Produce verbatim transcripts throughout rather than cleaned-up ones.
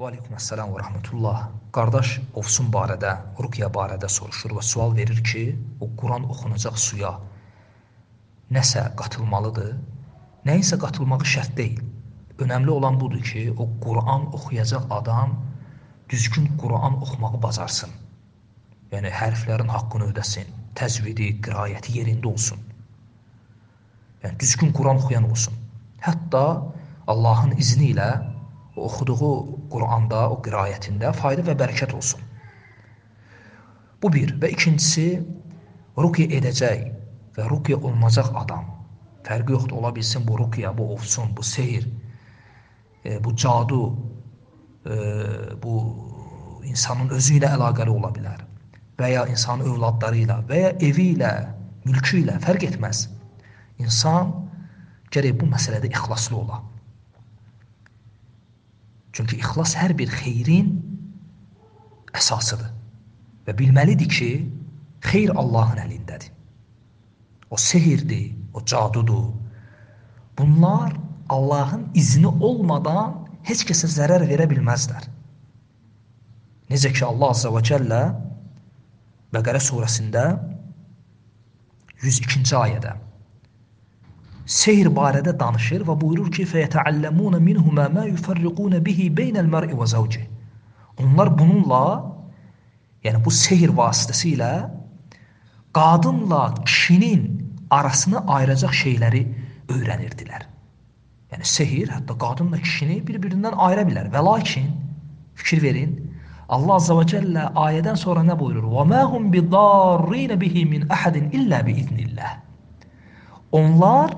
Və aleyküməssəlam və rəhmətullah. Qardaş ovsun barədə, ruqya barədə soruşur və sual verir ki, o Quran oxunacaq suya nəsə qatılmalıdır. Nəyinsə qatılmağı şərt deyil. Önəmli olan budur ki, o Quran oxuyacaq adam düzgün Quran oxumağı bacarsın. Yəni hərflərin haqqını ödəsin, təzvidi, qirayəti yerində olsun. Yəni düzgün Quran oxuyan olsun. Hətta Allahın izni ilə o oxuduğu Quranda, o qirayətində fayda və bərəkət olsun. Bu bir. Və ikincisi, ruqya edəcək və ruqya olunacaq adam. Fərqi yoxdur, ola bilsin bu ruqya, bu ovsun, bu sehir, e, bu cadu, e, bu insanın özü ilə əlaqəli ola bilər. Və ya insanın övladları ilə, və ya evi ilə, mülkü ilə, fərq etməz. İnsan gərək bu məsələdə ixlaslı ola. Çünki ixlas hər bir xeyrin əsasıdır. Və bilməlidir ki, xeyr Allahın əlindədir. O sehirdir, o cadudur. Bunlar Allahın izni olmadan heç kəsə zərər verə bilməzlər. Necə ki, Allah Azza və Cəllə Bəqərə surəsində yüz ikinci ayədə sehir barədə danışır və buyurur ki, فَيَتَعَلَّمُونَ مِنْهُمَا مَا يُفَرِّقُونَ بِهِ بَيْنَ الْمَرْءِ وَزَوْجِهِ Onlar bununla, yəni bu sehir vasitəsilə qadınla kişinin arasını ayıracaq şeyləri öyrənirdilər. Yəni sehir hətta qadınla kişini bir-birindən ayıra bilər. Və lakin, fikir verin, Allah Azza və Cəllə ayədən sonra nə buyurur? وَمَا هُمْ بِضَارِّينَ بِهِ مِنْ أَحَدٍ إِلَّا بِإِذْنِ اللّٰهِ Onlar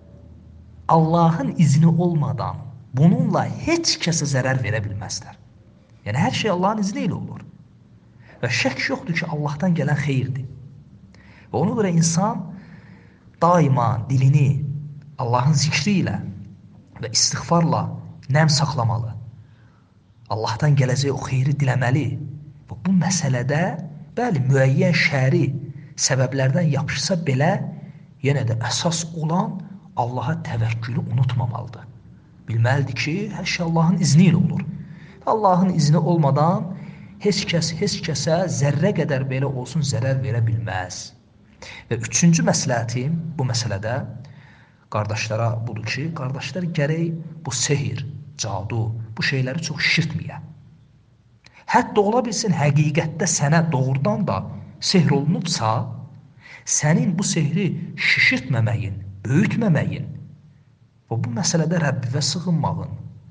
Allahın izni olmadan bununla heç kəsə zərər verə bilməzlər. Yəni, hər şey Allahın izni ilə olur. Və şək yoxdur ki, Allahdan gələn xeyirdir. Və ona görə insan daima dilini Allahın zikri ilə və istiğfarla nəm saxlamalı. Allahdan gələcək o xeyri diləməli. Və bu məsələdə, bəli, müəyyən şəri səbəblərdən yapışsa belə, yenə də əsas olan Allaha təvəkkülü unutmamalıdır. Bilməlidir ki, hər şey Allahın izni ilə olur. Allahın izni olmadan heç kəs, heç kəsə zərrə qədər belə olsun zərər verə bilməz. Və üçüncü məsləhətim bu məsələdə qardaşlara budur ki, qardaşlar gərək bu sehir, cadu, bu şeyləri çox şişirtməyə. Hətta ola bilsin, həqiqətdə sənə doğrudan da sehr olunubsa, sənin bu sehri şişirtməməyin, böyütməməyin və bu məsələdə Rəbbivə sığınmağın,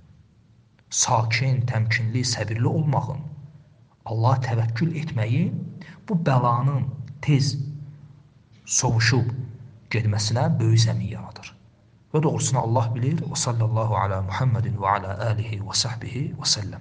sakin, təmkinli, səbirli olmağın, Allaha təvəkkül etməyin bu bəlanın tez sovuşub gedməsinə böyük zəmin yaradır. Və doğrusunu Allah bilir. Və sallallahu ala Muhammedin və ala alihi və sahbihi və səlləm.